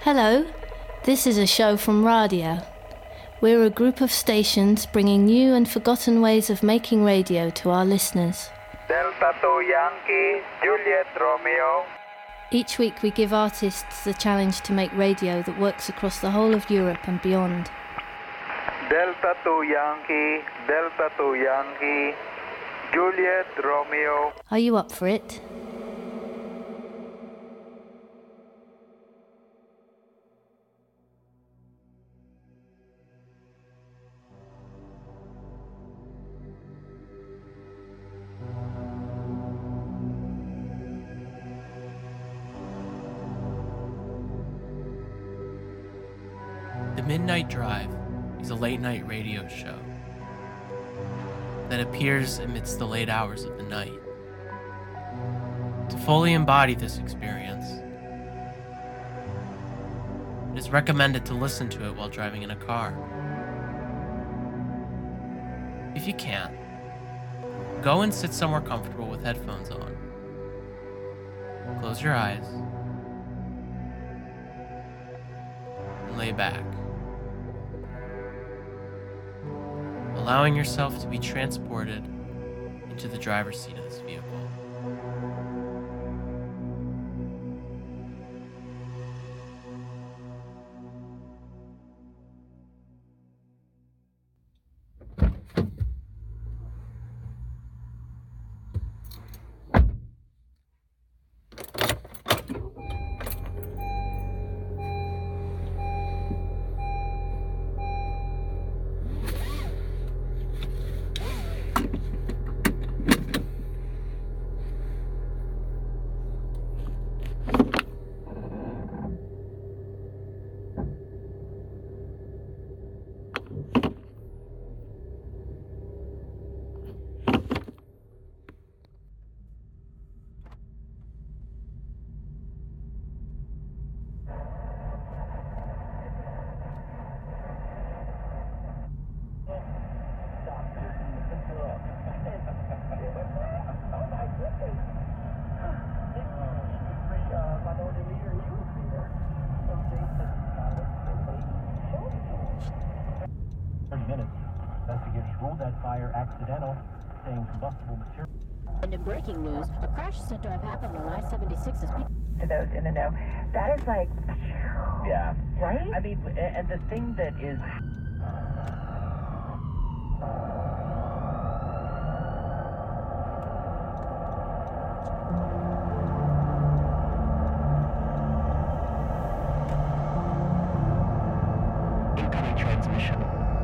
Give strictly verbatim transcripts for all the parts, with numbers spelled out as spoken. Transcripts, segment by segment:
Hello, this is a show from Radio. We're a group of stations bringing new and forgotten ways of making radio to our listeners. Delta two Yankee, Juliet Romeo. Each week we give artists the challenge to make radio that works across the whole of Europe and beyond. Delta two Yankee, Delta two Yankee, Juliet Romeo. Are you up for it? The Midnight Drive is a late-night radio show that appears amidst the late hours of the night. To fully embody this experience, it is recommended to listen to it while driving in a car. If you can, go and sit somewhere comfortable with headphones on. Close your eyes and lay back, allowing yourself to be transported into the driver's seat of this vehicle. Accidental, saying combustible material. And in breaking news, a crash is said to have happened on I seventy-six. To those in the know, that is like, yeah, right? I mean, and the thing that is. Incoming transmission.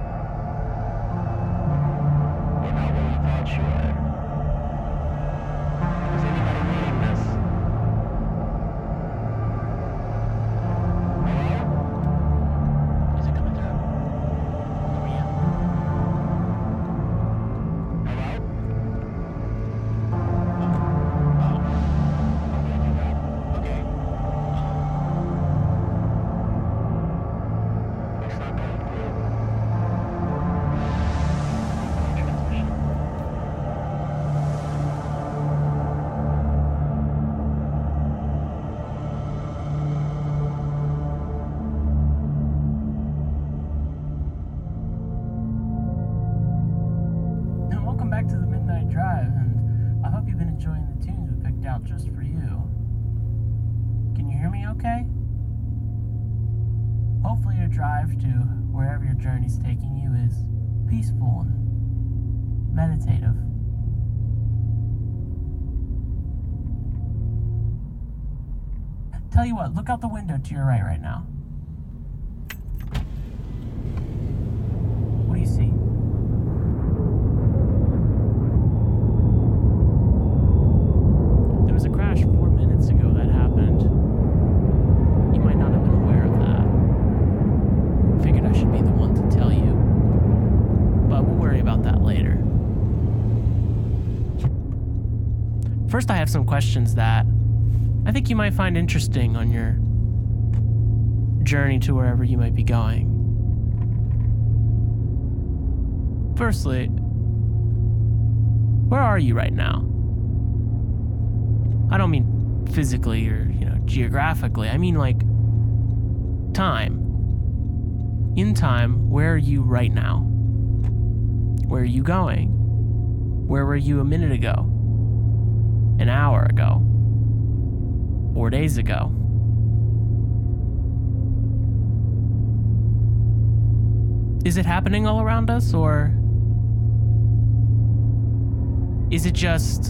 Just for you. Can you hear me okay? Hopefully your drive to wherever your journey's taking you is peaceful and meditative. Tell you what, look out the window to your right right now. What do you see? There was a crash four minutes ago that happened. You might not have been aware of that. Figured I should be the one to tell you. But we'll worry about that later. First, I have some questions that I think you might find interesting on your journey to wherever you might be going. Firstly, where are you right now? I don't mean physically or, you know, geographically. I mean, like, time. In time, where are you right now? Where are you going? Where were you a minute ago? An hour ago? Four days ago? Is it happening all around us, or is it just...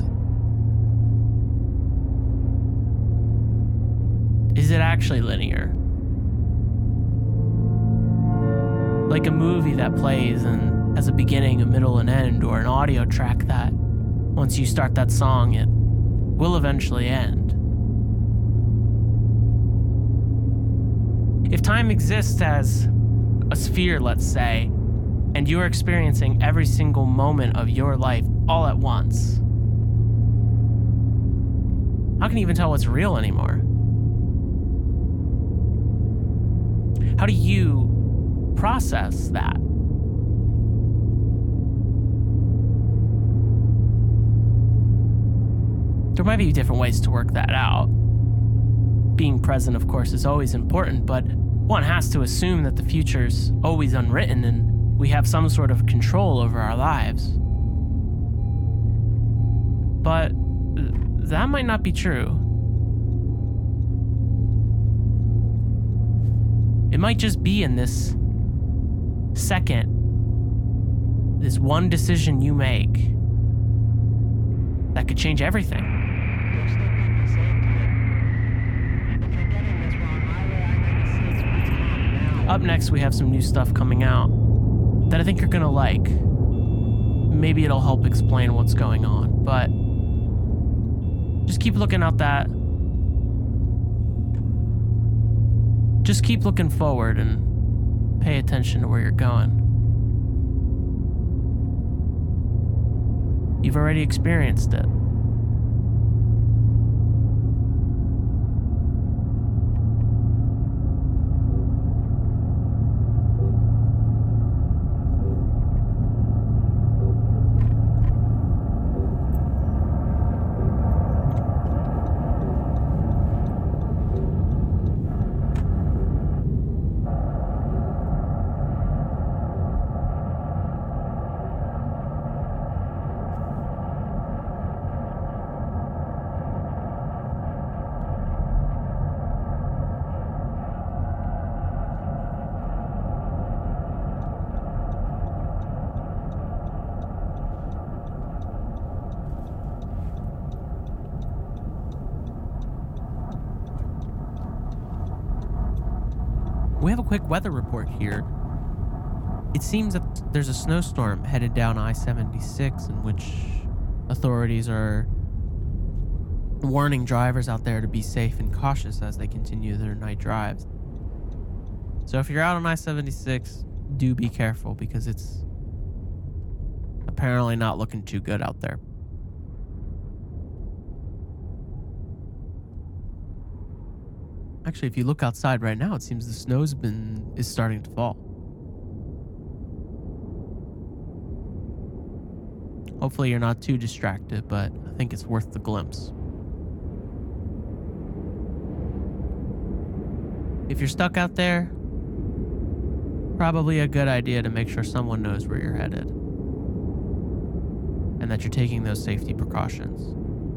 Is it actually linear? Like a movie that plays and has a beginning, a middle, and end, or an audio track that, once you start that song, it will eventually end. If time exists as a sphere, let's say, and you're experiencing every single moment of your life all at once, how can you even tell what's real anymore? How do you process that? There might be different ways to work that out. Being present, of course, is always important, but one has to assume that the future's always unwritten and we have some sort of control over our lives. But that might not be true. It might just be in this second, this one decision you make that could change everything. Up next, we have some new stuff coming out that I think you're gonna like. Maybe it'll help explain what's going on, but just keep looking out that. Just keep looking forward and pay attention to where you're going. You've already experienced it. We have a quick weather report here. It seems that there's a snowstorm headed down I seventy-six in which authorities are warning drivers out there to be safe and cautious as they continue their night drives. So if you're out on I seventy-six, do be careful because it's apparently not looking too good out there. Actually, if you look outside right now, it seems the snow's been is starting to fall. Hopefully you're not too distracted, but I think it's worth the glimpse. If you're stuck out there, probably a good idea to make sure someone knows where you're headed and that you're taking those safety precautions.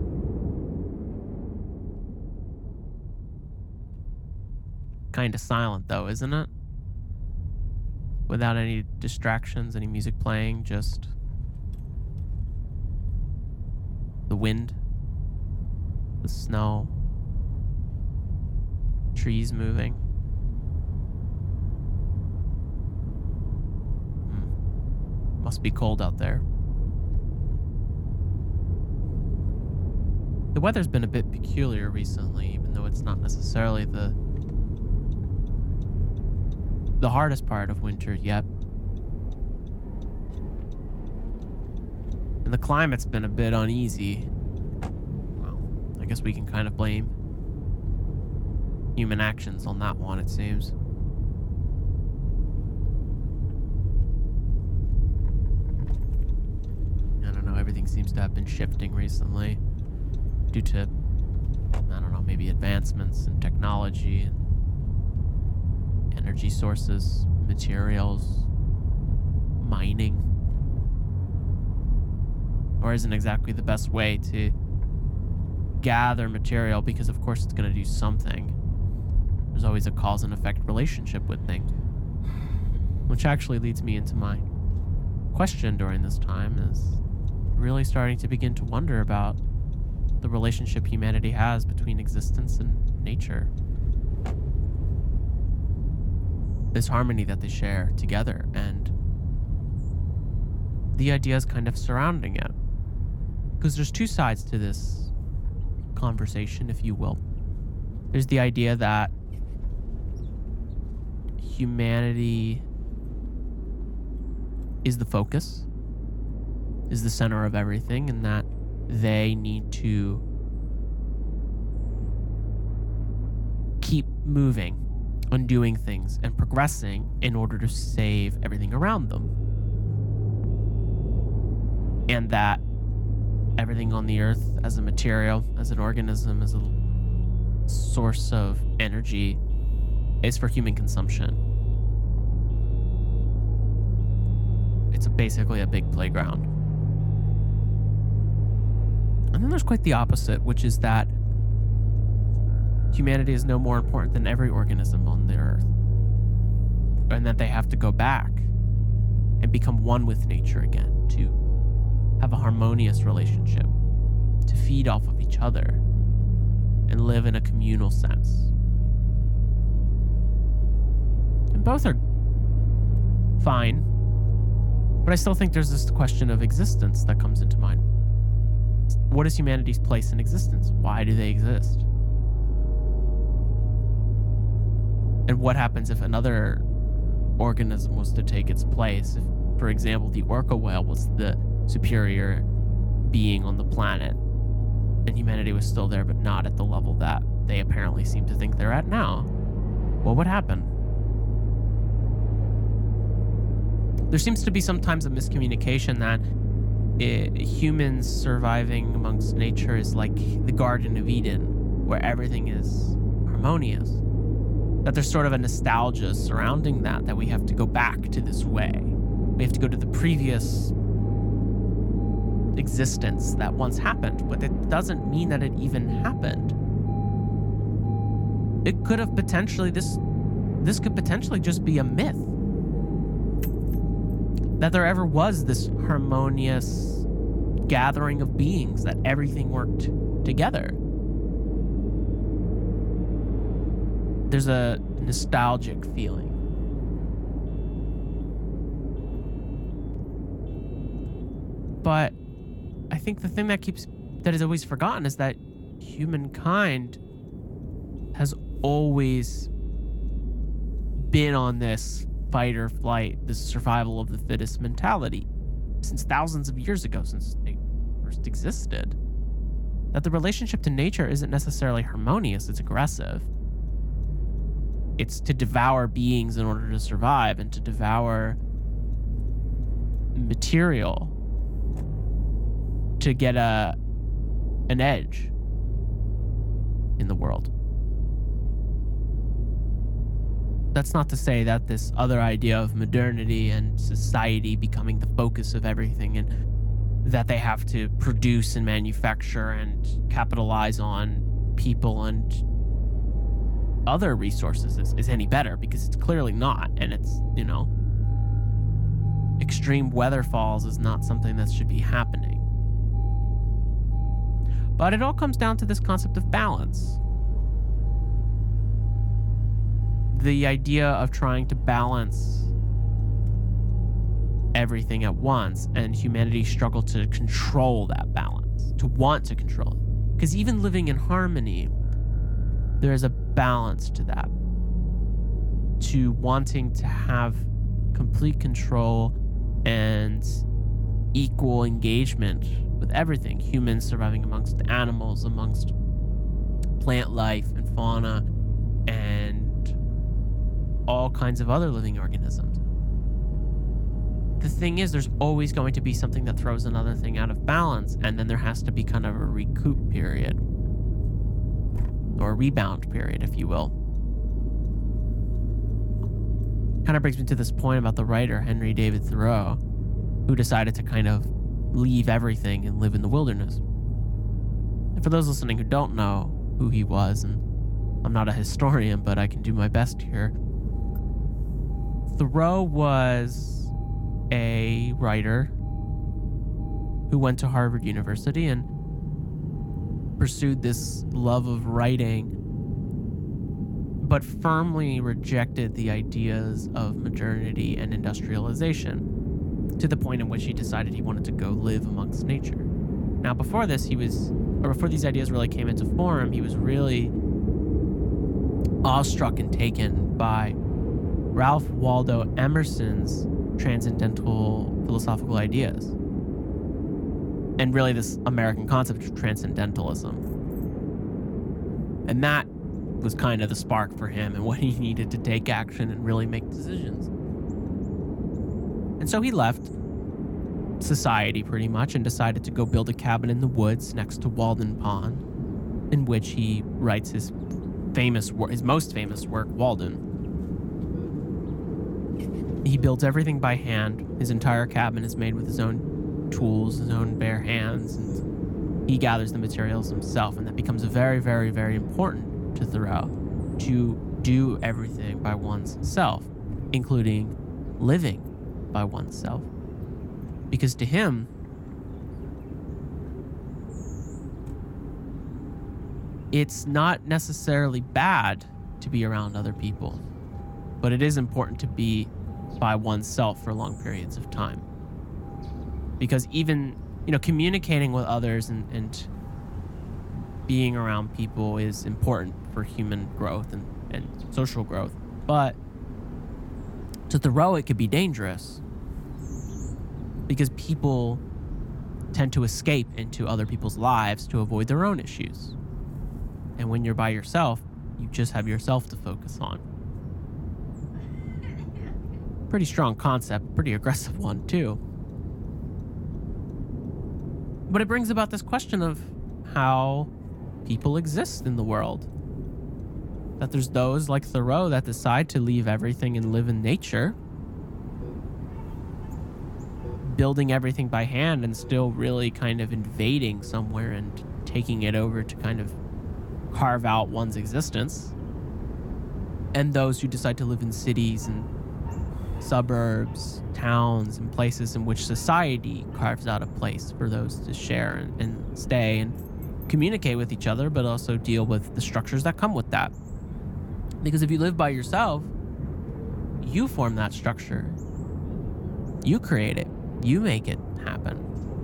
Kind of silent though, isn't it? Without any distractions, any music playing, just the wind, the snow, trees moving. Hmm. Must be cold out there. The weather's been a bit peculiar recently, even though it's not necessarily the the hardest part of winter yet. And the climate's been a bit uneasy. Well, I guess we can kind of blame human actions on that one, it seems. I don't know, everything seems to have been shifting recently due to, I don't know, maybe advancements in technology and energy sources, materials, mining. Or isn't exactly the best way to gather material, because of course it's going to do something. There's always a cause and effect relationship with things. Which actually leads me into my question during this time, is really starting to begin to wonder about the relationship humanity has between existence and nature. This harmony that they share together, and the ideas kind of surrounding it. Because there's two sides to this conversation, if you will. There's the idea that humanity is the focus, is the center of everything, and that they need to keep moving, undoing things, and progressing in order to save everything around them. And that everything on the earth, as a material, as an organism, as a source of energy, is for human consumption. It's a, basically a big playground. And then there's quite the opposite, which is that humanity is no more important than every organism on the earth. And that they have to go back and become one with nature again, to have a harmonious relationship, to feed off of each other, and live in a communal sense. And both are fine, but I still think there's this question of existence that comes into mind. What is humanity's place in existence? Why do they exist? And what happens if another organism was to take its place? If, for example, the orca whale was the superior being on the planet, and humanity was still there, but not at the level that they apparently seem to think they're at now, what would happen? There seems to be sometimes a miscommunication that it, humans surviving amongst nature is like the Garden of Eden, where everything is harmonious. That there's sort of a nostalgia surrounding that, that we have to go back to this way. We have to go to the previous existence that once happened, but it doesn't mean that it even happened. It could have potentially, this, this could potentially just be a myth. That there ever was this harmonious gathering of beings, that everything worked together. There's a nostalgic feeling. But I think the thing that keeps, that is always forgotten, is that humankind has always been on this fight or flight, this survival of the fittest mentality, since thousands of years ago, since they first existed. That the relationship to nature isn't necessarily harmonious, it's aggressive. It's to devour beings in order to survive, and to devour material to get a an edge in the world. That's not to say that this other idea of modernity and society becoming the focus of everything, and that they have to produce and manufacture and capitalize on people and other resources is, is any better, because it's clearly not. And it's, you know, extreme weather falls is not something that should be happening. But it all comes down to this concept of balance. The idea of trying to balance everything at once, and humanity struggle to control that balance, to want to control it. Because even living in harmony, there is a balance to that. To wanting to have complete control and equal engagement with everything. Humans surviving amongst animals, amongst plant life and fauna, and all kinds of other living organisms. The thing is, there's always going to be something that throws another thing out of balance, and then there has to be kind of a recoup period, or a rebound period, if you will. kind of brings me to this point about the writer, Henry David Thoreau, who decided to kind of leave everything and live in the wilderness. And for those listening who don't know who he was, and I'm not a historian, but I can do my best here, Thoreau was a writer who went to Harvard University and pursued this love of writing, but firmly rejected the ideas of modernity and industrialization, to the point in which he decided he wanted to go live amongst nature. Now, before this, he was, or before these ideas really came into form, he was really awestruck and taken by Ralph Waldo Emerson's transcendental philosophical ideas, and really this American concept of transcendentalism. And that was kind of the spark for him and what he needed to take action and really make decisions. And so he left society pretty much and decided to go build a cabin in the woods next to Walden Pond, in which he writes his famous, his most famous work, Walden. He builds everything by hand. His entire cabin is made with his own tools, his own bare hands, and he gathers the materials himself. And that becomes very, very, very important to Thoreau, to do everything by one's self, including living by oneself. Because to him, it's not necessarily bad to be around other people, but it is important to be by oneself for long periods of time. Because even, you know, communicating with others and, and being around people is important for human growth and, and social growth. But to Thoreau, it could be dangerous because people tend to escape into other people's lives to avoid their own issues. And when you're by yourself, you just have yourself to focus on. Pretty strong concept, pretty aggressive one too. But it brings about this question of how people exist in the world. That there's those like Thoreau that decide to leave everything and live in nature, building everything by hand and still really kind of invading somewhere and taking it over to kind of carve out one's existence. And those who decide to live in cities and suburbs, towns, and places in which society carves out a place for those to share and, and stay and communicate with each other, but also deal with the structures that come with that. Because if you live by yourself, you form that structure. You create it. You make it happen.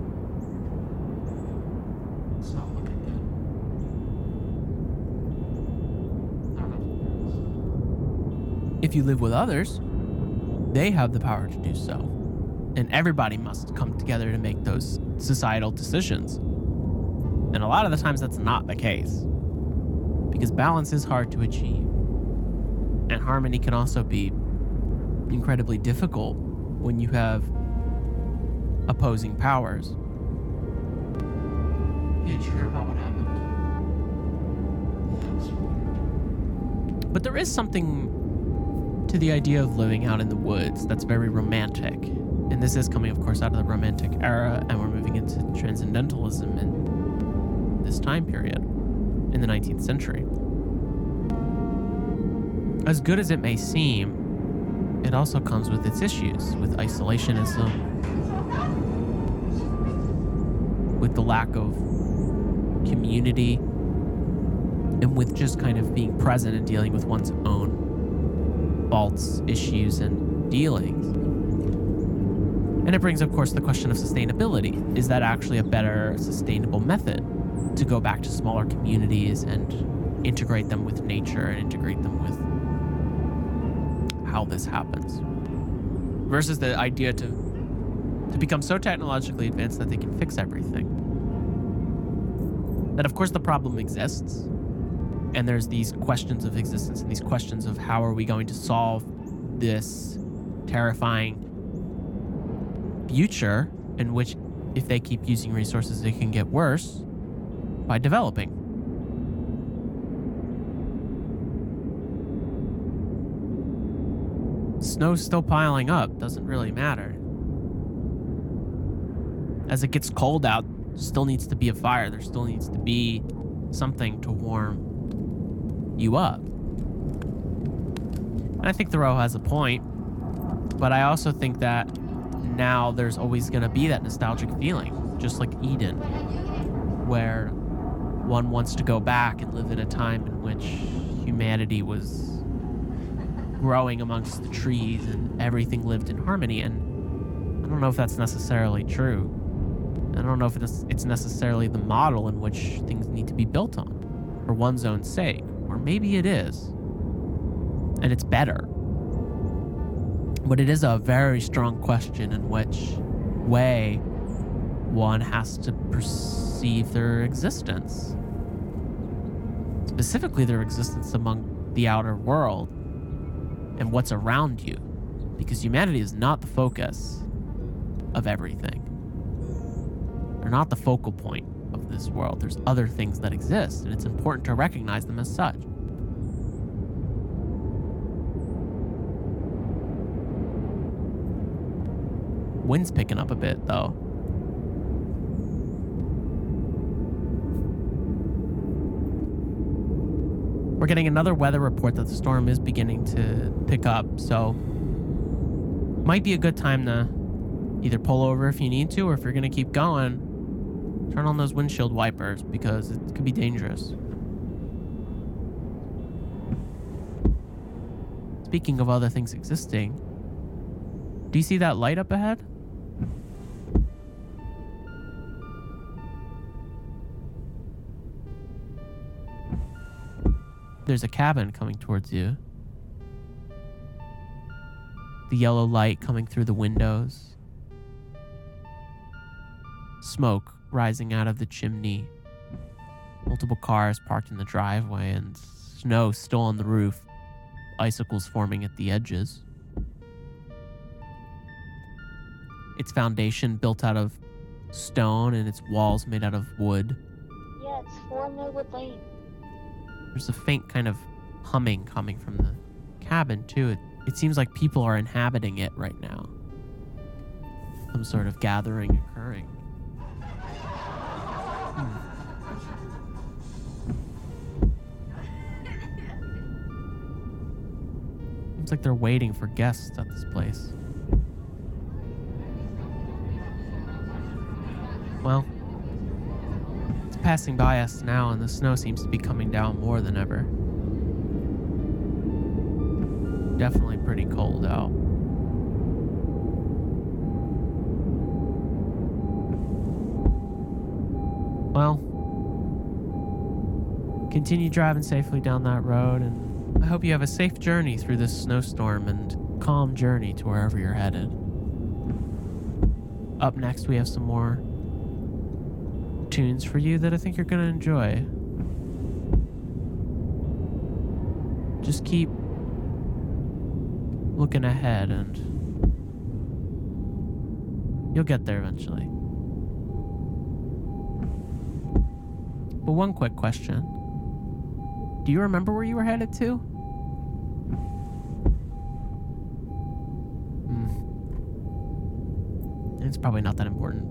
If you live with others, they have the power to do so. And everybody must come together to make those societal decisions. And a lot of the times that's not the case. Because balance is hard to achieve. And harmony can also be incredibly difficult when you have opposing powers. Did you hear about what happened? But there is something to the idea of living out in the woods that's very romantic. And this is coming, of course, out of the Romantic era, and we're moving into transcendentalism in this time period, in the nineteenth century. As good as it may seem, it also comes with its issues, with isolationism, with the lack of community, and with just kind of being present and dealing with one's own faults, issues, and dealings. And it brings, of course, the question of sustainability. Is that actually a better sustainable method to go back to smaller communities and integrate them with nature and integrate them with how this happens? Versus the idea to, to become so technologically advanced that they can fix everything. That, of course, the problem exists. And there's these questions of existence and these questions of how are we going to solve this terrifying future in which, if they keep using resources, it can get worse by developing. snow's still piling up. Doesn't really matter. As it gets cold out, there still needs to be a fire. There still needs to be something to warm you up. And I think Thoreau has a point, but I also think that now there's always going to be that nostalgic feeling, just like Eden, where one wants to go back and live in a time in which humanity was growing amongst the trees and everything lived in harmony. And I don't know if that's necessarily true. I don't know if it's it's necessarily the model in which things need to be built on for one's own sake. Or maybe it is. And it's better. But it is a very strong question in which way one has to perceive their existence. Specifically their existence among the outer world and what's around you. Because humanity is not the focus of everything. They're not the focal point of this world. There's other things that exist, and it's important to recognize them as such. Wind's picking up a bit, though. We're getting another weather report that the storm is beginning to pick up, so might be a good time to either pull over if you need to, or if you're going to keep going, turn on those windshield wipers because it could be dangerous. Speaking of other things existing, do you see that light up ahead? There's a cabin coming towards you. The yellow light coming through the windows. Smoke rising out of the chimney. Multiple cars parked in the driveway and snow still on the roof. Icicles forming at the edges. Its foundation built out of stone and its walls made out of wood. Yeah, it's four Millwood Lane. There's a faint kind of humming coming from the cabin, too. It, it seems like people are inhabiting it right now. Some sort of gathering occurring. Hmm. Seems like they're waiting for guests at this place. Well, it's passing by us now, and the snow seems to be coming down more than ever. Definitely pretty cold out. Well, continue driving safely down that road, and I hope you have a safe journey through this snowstorm and calm journey to wherever you're headed. Up next, we have some more tunes for you that I think you're going to enjoy. Just keep looking ahead and you'll get there eventually. But one quick question. Do you remember where you were headed to? Hmm. It's probably not that important.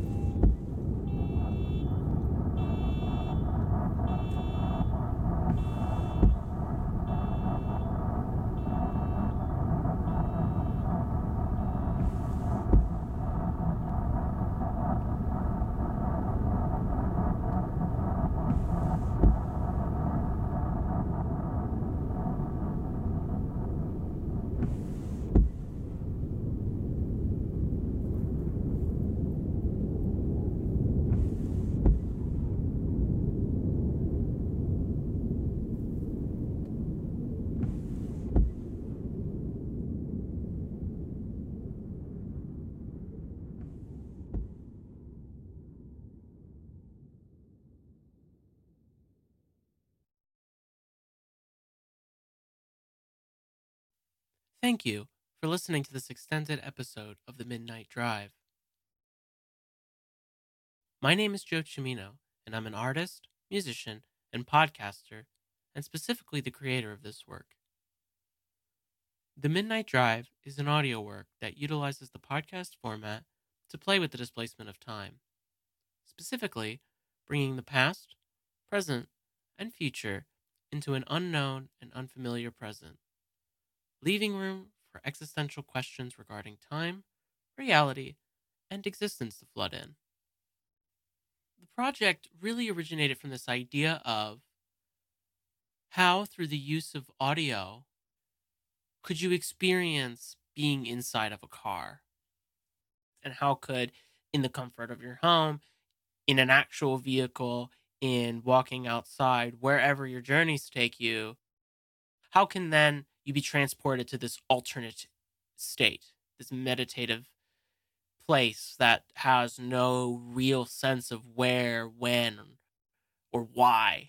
Thank you for listening to this extended episode of The Midnight Drive. My name is Joe Cimino, and I'm an artist, musician, and podcaster, and specifically the creator of this work. The Midnight Drive is an audio work that utilizes the podcast format to play with the displacement of time, specifically bringing the past, present, and future into an unknown and unfamiliar present, leaving room for existential questions regarding time, reality, and existence to flood in. The project really originated from this idea of how, through the use of audio, could you experience being inside of a car? And how could, in the comfort of your home, in an actual vehicle, in walking outside, wherever your journeys take you, how can then you be transported to this alternate state, this meditative place that has no real sense of where, when, or why?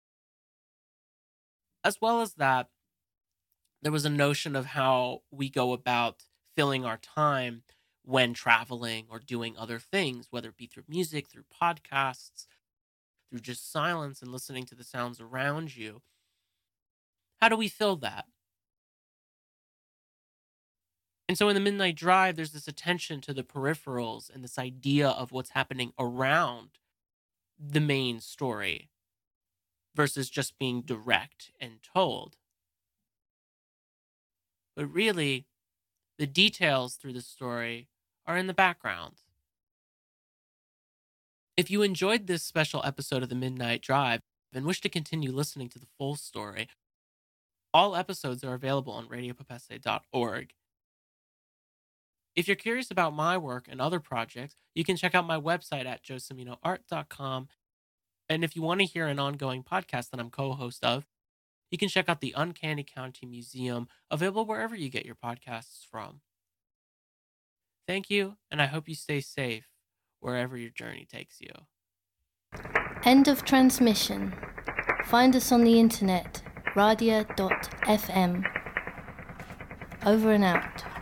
As well as that, there was a notion of how we go about filling our time when traveling or doing other things, whether it be through music, through podcasts, through just silence and listening to the sounds around you. How do we fill that? And so in the Midnight Drive, there's this attention to the peripherals and this idea of what's happening around the main story versus just being direct and told. But really, the details through the story are in the background. If you enjoyed this special episode of the Midnight Drive and wish to continue listening to the full story, all episodes are available on radio popesse dot org. If you're curious about my work and other projects, you can check out my website at joe cimino art dot com. And if you want to hear an ongoing podcast that I'm co-host of, you can check out the Uncanny County Museum, available wherever you get your podcasts from. Thank you, and I hope you stay safe wherever your journey takes you. End of transmission. Find us on the internet, radia dot f m. Over and out.